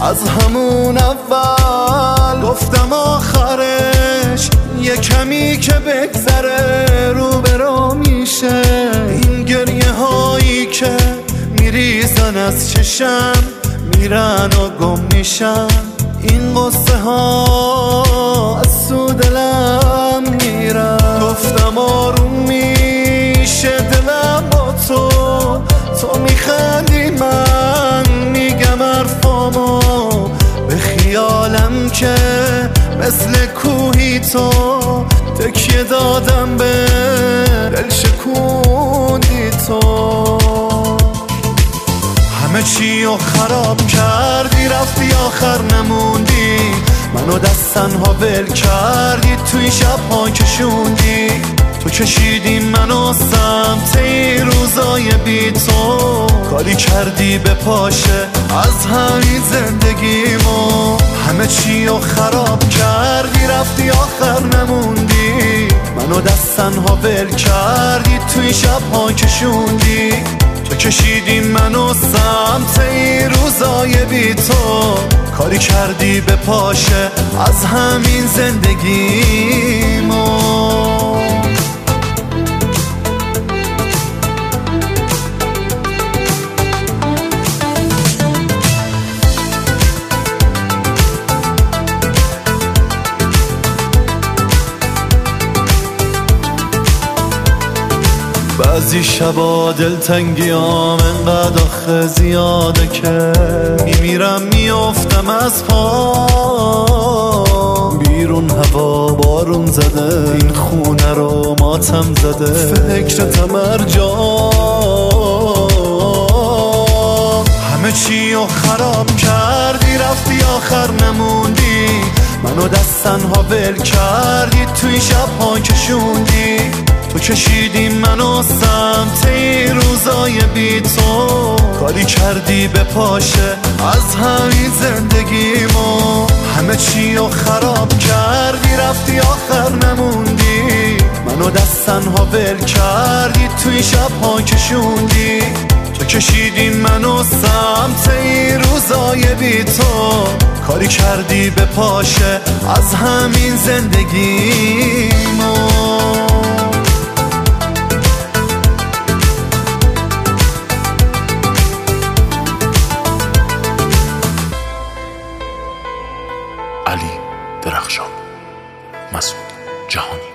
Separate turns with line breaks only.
از همون اول گفتم آخرش یه کمی که بگذره رو برا میشه. این گریه هایی که میریزن از چشم میرن و گم میشن، این قصه ها از تو دلم میرن. گفتم آروم میشه دلم با تو، تو میخندی من میگم حرفامو، به خیالم که مثل کوهی تو تکیه دادم به دل شکوندی تو. همه چی رو خراب کردی رفتی آخر نموندی، منو دست تنها ول کردی توی شب‌ها کشوندی. تو کشیدی منو سمت این روزای بی تو، کاری کردی به پاشه از همین زندگیمو. همه چی رو خراب کردی رفتی آخر نموندی، منو دست تنها ول کردی توی شب‌ها کشوندی. تو کشیدی منو سمت این روزای بی تو، کاری کردی به پاشه از همین زندگیمو. بعضی شبا دلتنگیام انقدر آخه زیاده که میمیرم میافتم از پا. بیرون هوا بارون زده، این خونه رو ماتم زده، فکرتم هر جا. همه چی رو خراب کردی رفتی آخر نموندی، منو دست تنها ول کردی توی شب‌ها کشوندی. تو کشیدی منو سمت این روزای بی تو، کاری کردی به پاشه از همین زندگیمو. همه چی رو خراب کردی رفتی آخر نموندی، منو دست تنها ول کردی توی شب‌ها کشوندی. تو کشیدی منو سمت این روزای بی تو، کاری کردی به پاشه از همین زندگیمو.
علی درخشان، مسعود جهانی.